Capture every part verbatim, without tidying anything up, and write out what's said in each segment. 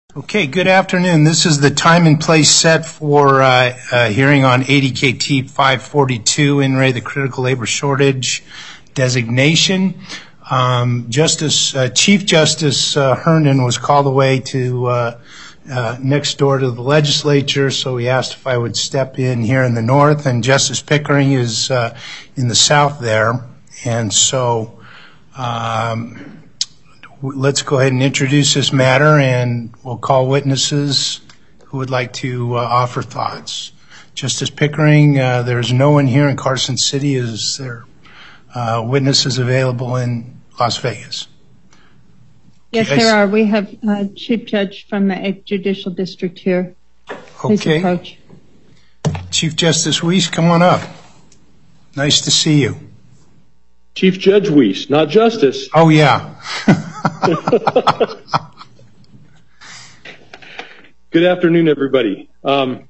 Okay, good afternoon. This is the time and place set for uh, a hearing on A D K T five forty-two, in re the critical labor shortage designation. Um, Justice uh, Chief Justice uh, Herndon was called away to uh, uh, next door to the legislature, so he asked if I would step in here in the north, and Justice Pickering is uh, in the south there, and so um, let's go ahead and introduce this matter, and we'll call witnesses who would like to uh, offer thoughts. Justice Pickering, uh, there's no one here in Carson City. Is there uh, witnesses available in Las Vegas? Yes, Okay. there are. We have uh, Chief Judge from the eighth Judicial District here. Please Okay. approach. Chief Justice Weiss, come on up. Nice to see you. Chief Judge Weiss, not Justice. Oh, yeah. Good afternoon, everybody. Um,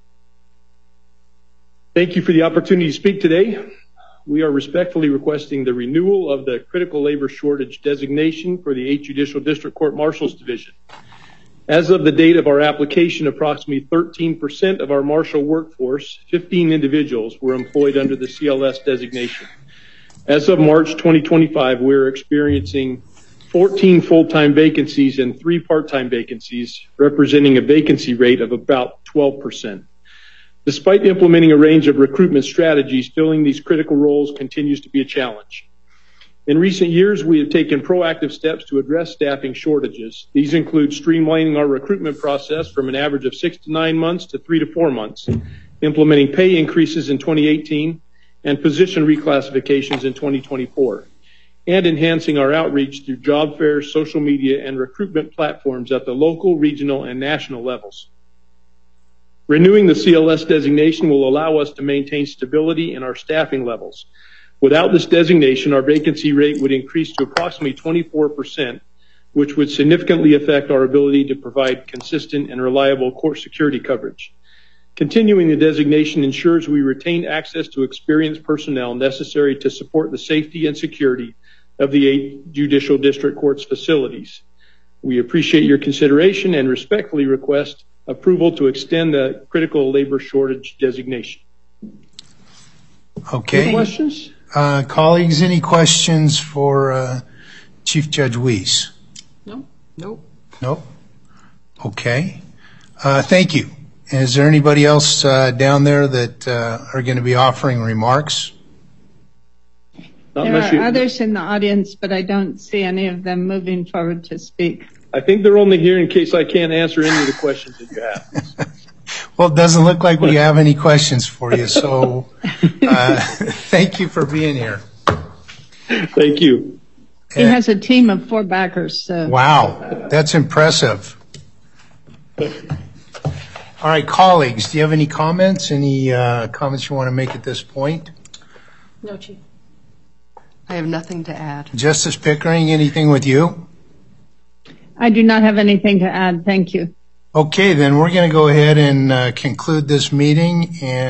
thank you for the opportunity to speak today. We are respectfully requesting the renewal of the critical labor shortage designation for the eighth Judicial District Court Marshals Division. As of the date of our application, approximately thirteen percent of our marshal workforce, fifteen individuals, were employed under the C L S designation. As of March twenty twenty-five, we're experiencing fourteen full-time vacancies and three part-time vacancies, representing a vacancy rate of about twelve percent. Despite implementing a range of recruitment strategies, filling these critical roles continues to be a challenge. In recent years, we have taken proactive steps to address staffing shortages. These include streamlining our recruitment process from an average of six to nine months to three to four months, implementing pay increases in twenty eighteen, and position reclassifications in twenty twenty-four. And enhancing our outreach through job fairs, social media, and recruitment platforms at the local, regional, and national levels. Renewing the C L S designation will allow us to maintain stability in our staffing levels. Without this designation, our vacancy rate would increase to approximately twenty-four percent, which would significantly affect our ability to provide consistent and reliable court security coverage. Continuing the designation ensures we retain access to experienced personnel necessary to support the safety and security of the eighth Judicial District Court's facilities. We appreciate your consideration and respectfully request approval to extend the critical labor shortage designation. Okay. Any questions? Uh, colleagues, any questions for uh, Chief Judge Weiss? No. Nope. Nope. Okay. Uh, thank you. Is there anybody else uh, down there that uh, are going to be offering remarks? Not There unless are you- others in the audience, but I don't see any of them moving forward to speak. I think they're only here in case I can't answer any of the questions that you have. Well, it doesn't look like we have any questions for you, so uh, thank you for being here. Thank you. He has a team of four backers. So. Wow, that's impressive. All right, colleagues, do you have any comments? Any uh, comments you want to make at this point? No, Chief. I have nothing to add. Justice Pickering, anything with you? I do not have anything to add. Thank you. Okay, then we're going to go ahead and uh, conclude this meeting. And